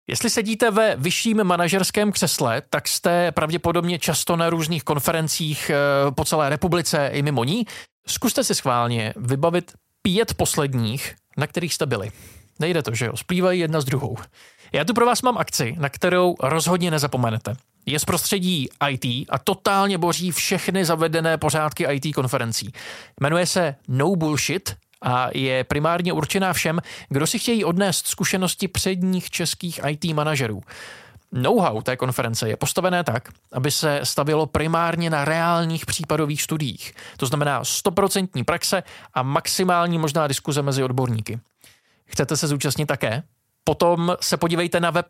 Jestli sedíte ve vyšším manažerském křesle, tak jste pravděpodobně často na různých konferencích po celé republice i mimo ní. Zkuste si schválně vybavit 5 posledních, na kterých jste byli. Nejde to, že jo? Splývají jedna s druhou. Já tu pro vás mám akci, na kterou rozhodně nezapomenete. Je z prostředí IT a totálně boří všechny zavedené pořádky IT konferencí. Jmenuje se No Bullshit a je primárně určená všem, kdo si chtějí odnést zkušenosti předních českých IT manažerů. Know-how té konference je postavené tak, aby se stavělo primárně na reálných případových studiích. To znamená 100% praxe a maximální možná diskuze mezi odborníky. Chcete se zúčastnit také? Potom se podívejte na web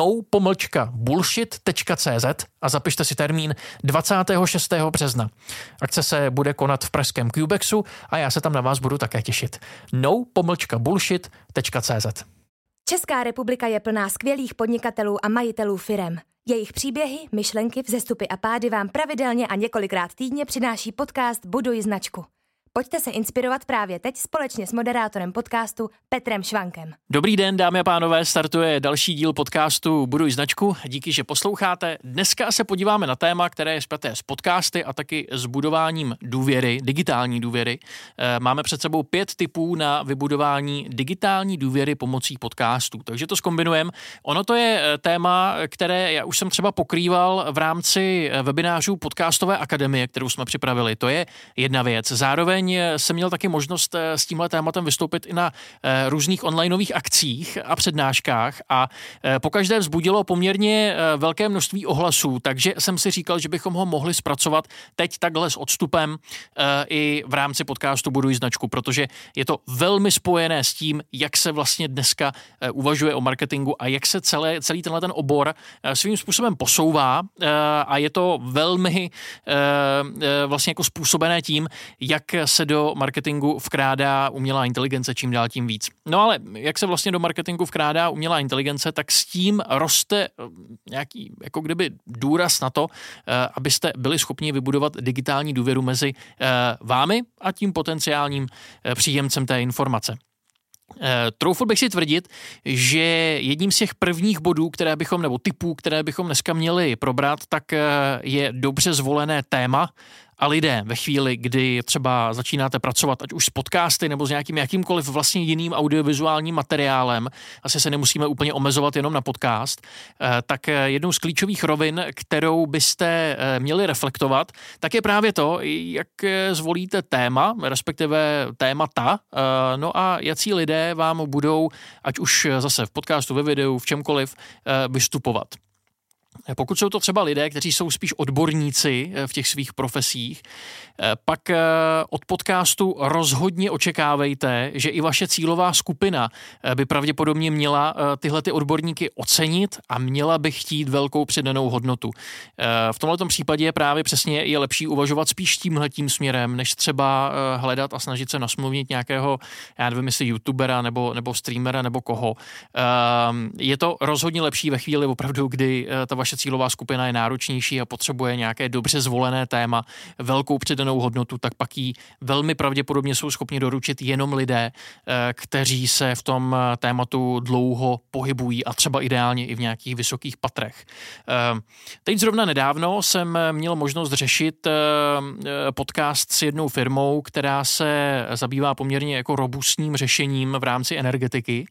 no-bullshit.cz a zapište si termín 26. března. Akce se bude konat v pražském Cubexu a já se tam na vás budu také těšit. no-bullshit.cz. Česká republika je plná skvělých podnikatelů a majitelů firem. Jejich příběhy, myšlenky, vzestupy a pády vám pravidelně a několikrát týdně přináší podcast Buduj značku. Pojďte se inspirovat právě teď společně s moderátorem podcastu Petrem Švankem. Dobrý den, dámy a pánové, startuje další díl podcastu Buduj značku. Díky, že posloucháte. Dneska se podíváme na téma, které je spjaté s podcasty a taky s budováním důvěry, digitální důvěry. Máme před sebou 5 tipů na vybudování digitální důvěry pomocí podcastů, takže to zkombinujeme. Ono to je téma, které já už jsem třeba pokrýval v rámci webinářů Podcastové akademie, kterou jsme připravili. To je jedna věc. Zároveň jsem měl taky možnost s tímhle tématem vystoupit i na různých onlineových akcích a přednáškách a pokaždé vzbudilo poměrně velké množství ohlasů, takže jsem si říkal, že bychom ho mohli zpracovat teď takhle s odstupem i v rámci podcastu Buduj značku, protože je to velmi spojené s tím, jak se vlastně dneska uvažuje o marketingu a jak se celý tenhle ten obor svým způsobem posouvá a je to velmi vlastně jako způsobené tím, jak se do marketingu vkrádá umělá inteligence čím dál tím víc. No ale jak se vlastně do marketingu vkrádá umělá inteligence, tak s tím roste nějaký jako kdyby důraz na to, abyste byli schopni vybudovat digitální důvěru mezi vámi a tím potenciálním příjemcem té informace. Troufl bych si tvrdit, že jedním z těch prvních bodů, typů, které bychom dneska měli probrat, tak je dobře zvolené téma a lidé ve chvíli, kdy třeba začínáte pracovat ať už s podcasty nebo s jakýmkoliv vlastně jiným audiovizuálním materiálem, asi se nemusíme úplně omezovat jenom na podcast, tak jednou z klíčových rovin, kterou byste měli reflektovat, tak je právě to, jak zvolíte téma, respektive témata, no a jací lidé vám budou, ať už zase v podcastu, ve videu, v čemkoliv, vystupovat. Pokud jsou to třeba lidé, kteří jsou spíš odborníci v těch svých profesích, pak od podcastu rozhodně očekávejte, že i vaše cílová skupina by pravděpodobně měla tyhle ty odborníky ocenit a měla by chtít velkou přidanou hodnotu. V tomhletom případě právě přesně je lepší uvažovat spíš tímhletím směrem, než třeba hledat a snažit se nasmluvnit nějakého, já nevím, jestli youtubera nebo streamera nebo koho. Je to rozhodně lepší ve chvíli opravdu, kdy ta vaše cílová skupina je náročnější a potřebuje nějaké dobře zvolené téma, velkou přidanou hodnotu, tak pak jí velmi pravděpodobně jsou schopni doručit jenom lidé, kteří se v tom tématu dlouho pohybují a třeba ideálně i v nějakých vysokých patrech. Teď zrovna nedávno jsem měl možnost řešit podcast s jednou firmou, která se zabývá poměrně jako robustním řešením v rámci energetiky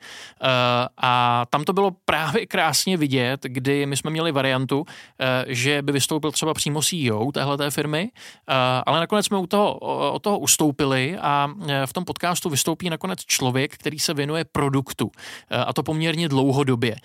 a tam to bylo právě krásně vidět, kdy my jsme měli variantu, že by vystoupil třeba přímo CEO téhleté firmy, ale nakonec jsme od toho ustoupili a v tom podcastu vystoupí nakonec člověk, který se věnuje produktu a to poměrně dlouhodobě.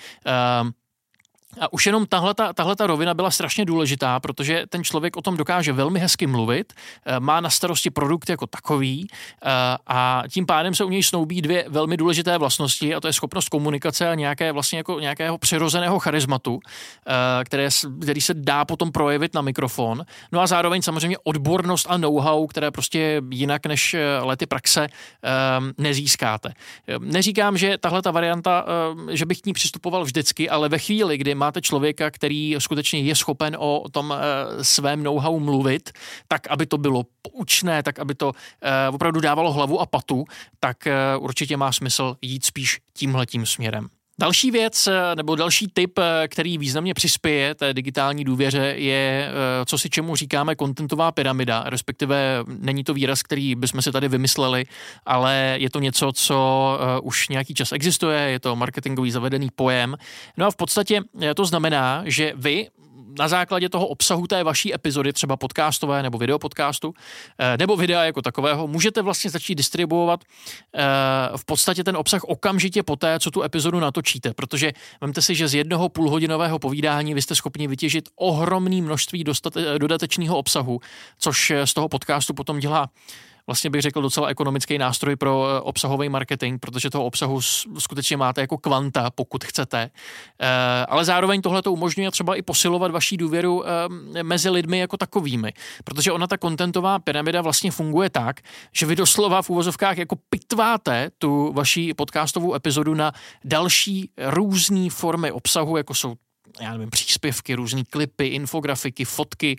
A už jenom tahleta rovina byla strašně důležitá, protože ten člověk o tom dokáže velmi hezky mluvit, má na starosti produkt jako takový a tím pádem se u něj snoubí 2 velmi důležité vlastnosti a to je schopnost komunikace a nějakého přirozeného charizmatu, který se dá potom projevit na mikrofon. No a zároveň samozřejmě odbornost a know-how, které prostě jinak než lety praxe nezískáte. Neříkám, že tahleta varianta, že bych k ní přistupoval vždycky, ale ve chvíli, kdy máte člověka, který skutečně je schopen o tom svém know-how mluvit, tak, aby to bylo poučné, tak, aby to opravdu dávalo hlavu a patu, tak určitě má smysl jít spíš tímhletím směrem. Další věc nebo další tip, který významně přispěje té digitální důvěře, je, co si čemu říkáme contentová pyramida, respektive není to výraz, který bychom si tady vymysleli, ale je to něco, co už nějaký čas existuje, je to marketingový zavedený pojem. No a v podstatě to znamená, že vy na základě toho obsahu té vaší epizody, třeba podcastové nebo videopodcastu, nebo videa jako takového, můžete vlastně začít distribuovat v podstatě ten obsah okamžitě poté, co tu epizodu natočíte, protože vemte si, že z 1 půlhodinového povídání vy jste schopni vytěžit ohromné množství dodatečného obsahu, což z toho podcastu potom dělá vlastně bych řekl docela ekonomický nástroj pro obsahový marketing, protože toho obsahu skutečně máte jako kvanta, pokud chcete. Ale zároveň tohle to umožňuje třeba i posilovat vaši důvěru mezi lidmi jako takovými, protože ona ta contentová pyramida vlastně funguje tak, že vy doslova v uvozovkách jako pitváte tu vaši podcastovou epizodu na další různé formy obsahu, jako jsou, já nevím, příspěvky, různý klipy, infografiky, fotky.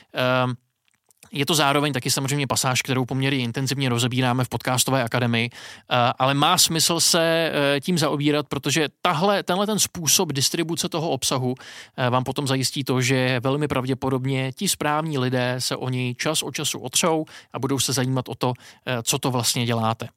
Je to zároveň taky samozřejmě pasáž, kterou poměrně intenzivně rozebíráme v Podcastové akademii, ale má smysl se tím zaobírat, protože tenhle ten způsob distribuce toho obsahu vám potom zajistí to, že velmi pravděpodobně ti správní lidé se o něj čas od času otřou a budou se zajímat o to, co to vlastně děláte.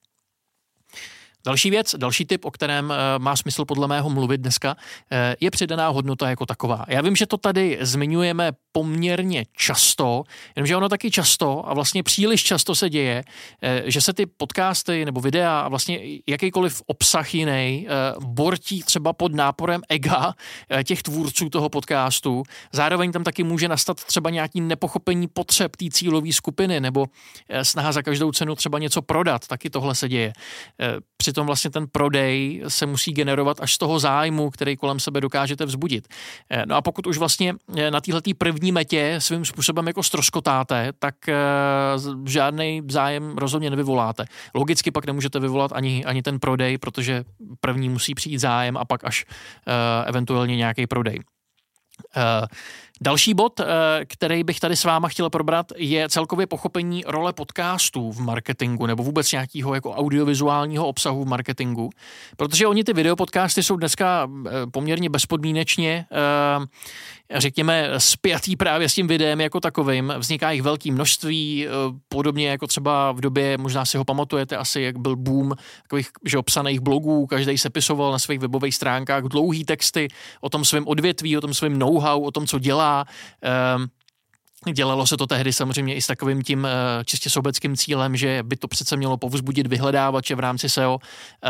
Další věc, další tip, o kterém má smysl podle mého mluvit dneska, je přidaná hodnota jako taková. Já vím, že to tady zmiňujeme poměrně často, jenomže ono taky často a vlastně příliš často se děje, že se ty podcasty nebo videa a vlastně jakýkoliv obsah jiný bortí třeba pod náporem ega těch tvůrců toho podcastu. Zároveň tam taky může nastat třeba nějaký nepochopení potřeb té cílové skupiny nebo snaha za každou cenu třeba něco prodat. Taky tohle se děje. Přitom vlastně ten prodej se musí generovat až z toho zájmu, který kolem sebe dokážete vzbudit. No a pokud už vlastně na téhletý první metě svým způsobem jako ztroskotáte, tak žádný zájem rozhodně nevyvoláte. Logicky pak nemůžete vyvolat ani ten prodej, protože první musí přijít zájem a pak až eventuálně nějaký prodej. Další bod, který bych tady s váma chtěl probrat, je celkově pochopení role podcastů v marketingu nebo vůbec nějakého jako audiovizuálního obsahu v marketingu, protože oni ty videopodcasty jsou dneska poměrně bezpodmínečně řekněme spjatý právě s tím videem jako takovým. Vzniká jich velké množství, podobně jako třeba v době, možná si ho pamatujete asi, jak byl boom takových že obsaných blogů, každý sepisoval na svých webových stránkách dlouhý texty o tom svém odvětví, o tom svém know-how, o tom, co dělá. Dělalo se to tehdy samozřejmě i s takovým tím čistě sobeckým cílem, že by to přece mělo povzbudit vyhledávače v rámci SEO,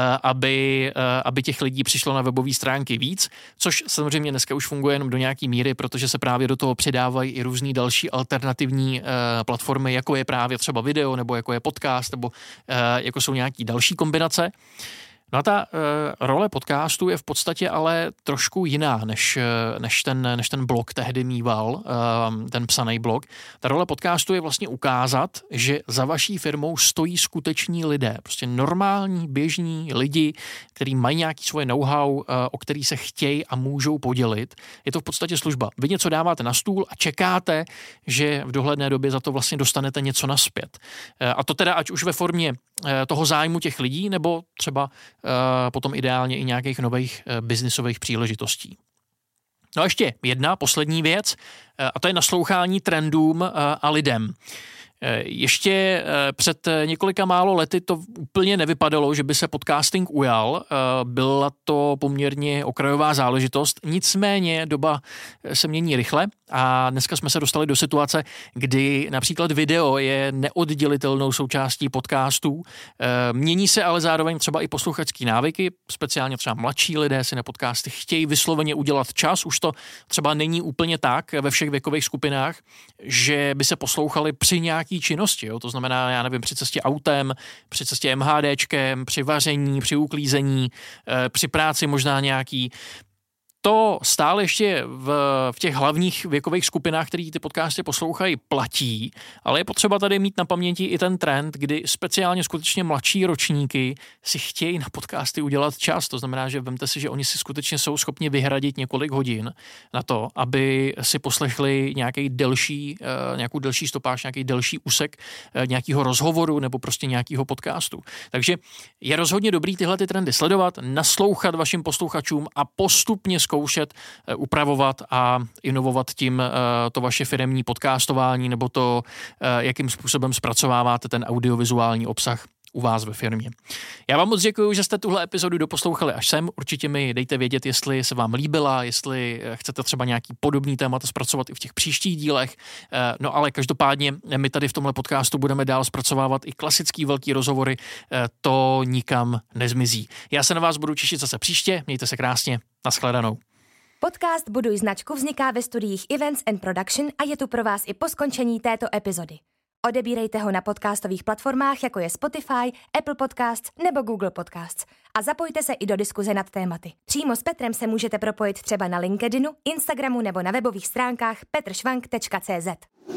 aby těch lidí přišlo na webové stránky víc, což samozřejmě dneska už funguje jenom do nějaký míry, protože se právě do toho přidávají i různý další alternativní platformy, jako je právě třeba video, nebo jako je podcast, nebo jako jsou nějaký další kombinace. No a ta role podcastu je v podstatě ale trošku jiná, než ten blog tehdy mýval, ten psaný blog. Ta role podcastu je vlastně ukázat, že za vaší firmou stojí skuteční lidé, prostě normální, běžní lidi, kteří mají nějaký svoje know-how, o který se chtějí a můžou podělit. Je to v podstatě služba. Vy něco dáváte na stůl a čekáte, že v dohledné době za to vlastně dostanete něco nazpět. A to teda ať už ve formě toho zájmu těch lidí, nebo třeba potom ideálně i nějakých nových biznisových příležitostí. No a ještě jedna poslední věc, a to je naslouchání trendům a lidem. Ještě před několika málo lety to úplně nevypadalo, že by se podcasting ujal. Byla to poměrně okrajová záležitost, nicméně doba se mění rychle a dneska jsme se dostali do situace, kdy například video je neoddělitelnou součástí podcastů. Mění se ale zároveň třeba i posluchačský návyky, speciálně třeba mladší lidé si na podcasty chtějí vysloveně udělat čas. Už to třeba není úplně tak ve všech věkových skupinách, že by se poslouchali při nějaký činnosti, jo? To znamená, já nevím, při cestě autem, při cestě MHDčkem, při vaření, při uklízení, při práci možná nějaký. To stále ještě v těch hlavních věkových skupinách, který ty podcasty poslouchají, platí, ale je potřeba tady mít na paměti i ten trend, kdy speciálně skutečně mladší ročníky si chtějí na podcasty udělat čas. To znamená, že vemte si, že oni si skutečně jsou schopni vyhradit několik hodin na to, aby si poslechli nějakou delší stopáž, nějaký delší úsek nějakého rozhovoru nebo prostě nějakého podcastu. Takže je rozhodně dobrý tyhle ty trendy sledovat, naslouchat vašim posluchačům a postupně zkoušet upravovat a inovovat tím to vaše firemní podcastování nebo to, jakým způsobem zpracováváte ten audiovizuální obsah u vás ve firmě. Já vám moc děkuji, že jste tuhle epizodu doposlouchali až sem. Určitě mi dejte vědět, jestli se vám líbila, jestli chcete třeba nějaký podobný témat zpracovat i v těch příštích dílech. No ale každopádně my tady v tomhle podcastu budeme dál zpracovávat i klasický velký rozhovory. To nikam nezmizí. Já se na vás budu těšit zase příště. Mějte se krásně. Naschledanou. Podcast Buduj značku vzniká ve studiích Events and Production a je tu pro vás i po skončení této epizody. Odebírejte ho na podcastových platformách, jako je Spotify, Apple Podcasts nebo Google Podcasts. A zapojte se i do diskuze nad tématy. Přímo s Petrem se můžete propojit třeba na LinkedInu, Instagramu nebo na webových stránkách petrschwank.cz.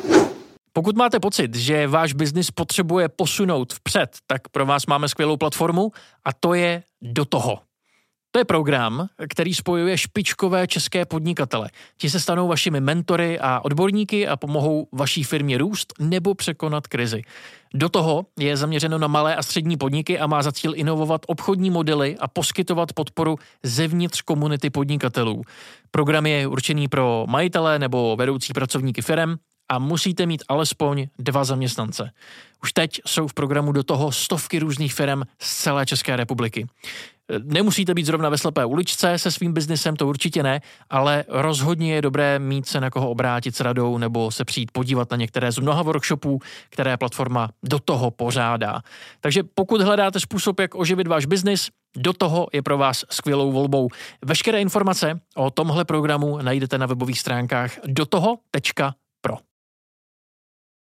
Pokud máte pocit, že váš biznis potřebuje posunout vpřed, tak pro vás máme skvělou platformu a to je Do toho. To je program, který spojuje špičkové české podnikatele. Ti se stanou vašimi mentory a odborníky a pomohou vaší firmě růst nebo překonat krizi. Do toho je zaměřeno na malé a střední podniky a má za cíl inovovat obchodní modely a poskytovat podporu zevnitř komunity podnikatelů. Program je určený pro majitele nebo vedoucí pracovníky firem a musíte mít alespoň 2 zaměstnance. Už teď jsou v programu Do toho stovky různých firem z celé České republiky. Nemusíte být zrovna ve slepé uličce se svým biznesem, to určitě ne, ale rozhodně je dobré mít se na koho obrátit s radou nebo se přijít podívat na některé z mnoha workshopů, které platforma Do toho pořádá. Takže pokud hledáte způsob, jak oživit váš biznis, Do toho je pro vás skvělou volbou. Veškeré informace o tomhle programu najdete na webových stránkách dotoho.pro.